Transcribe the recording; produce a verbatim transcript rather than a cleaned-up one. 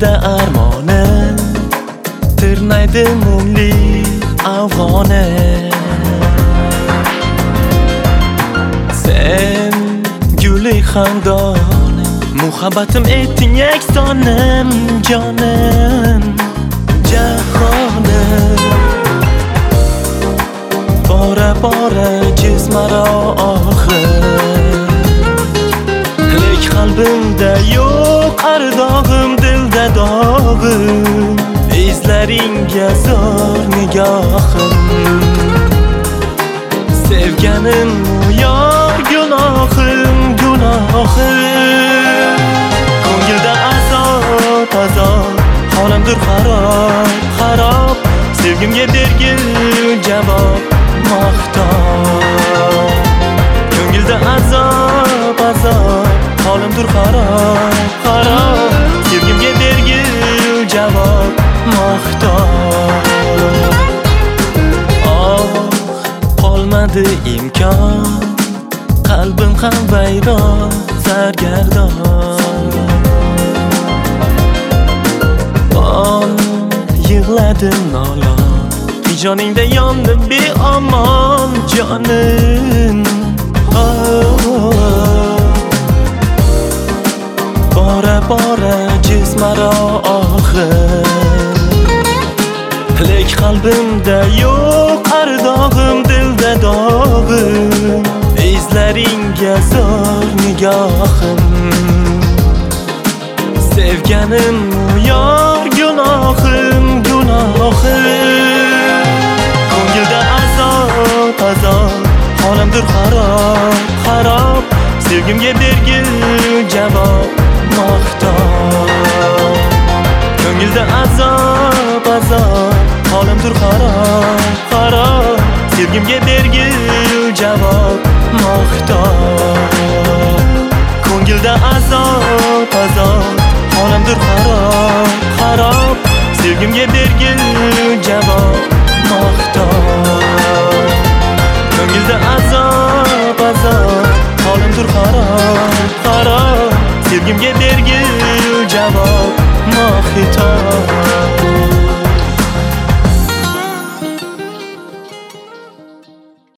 ko'ngilda armoni tirnaydi mungli afg'oni. Sen guli xandonim, muhabbatim etding yaksonim, jonim, jahonim. Bora bora jismaro oxir, lek qalbimda yo'q ardog'im, dilda dog'im, izlaringga zor nigohim. Sevganim yor gunohim, gunohim. Ko'ngilda azob, azob, holimdir xarob, xarob. Sevgimga bergil javob, maqtob. Ko'ngilda azob, azob, holimdir xarob, xarob. Sevgimga bergil javob, maqtob. Oh, qolmadi imkon, qalbim ham vayron, sargardon. Oh, yig'ladim nolon, hijoningda yondim beomon jonim. Oh, bora bora jismaro oxir, lek qalbimda yo'q ardog'im, dilda dog'im, izlaringga zor nigohim. Sevganim yor gunohim, gunohim. Ko'ngilda azob, azob, holimdir xarob, xarob. Sevgimga bergil javob, maqtob. Ko'ngilda azob, azob, holimdir xarob, xarob. Sevgimga bergil javob, maqtob. Ko'ngilda azob, azob, holimdir xarob, xarob. Sevgimga bergil javob, maqtob. Ko'ngilda azob, azob, holimdir xarob, xarob. Sevgimga bergil javob, maqtob.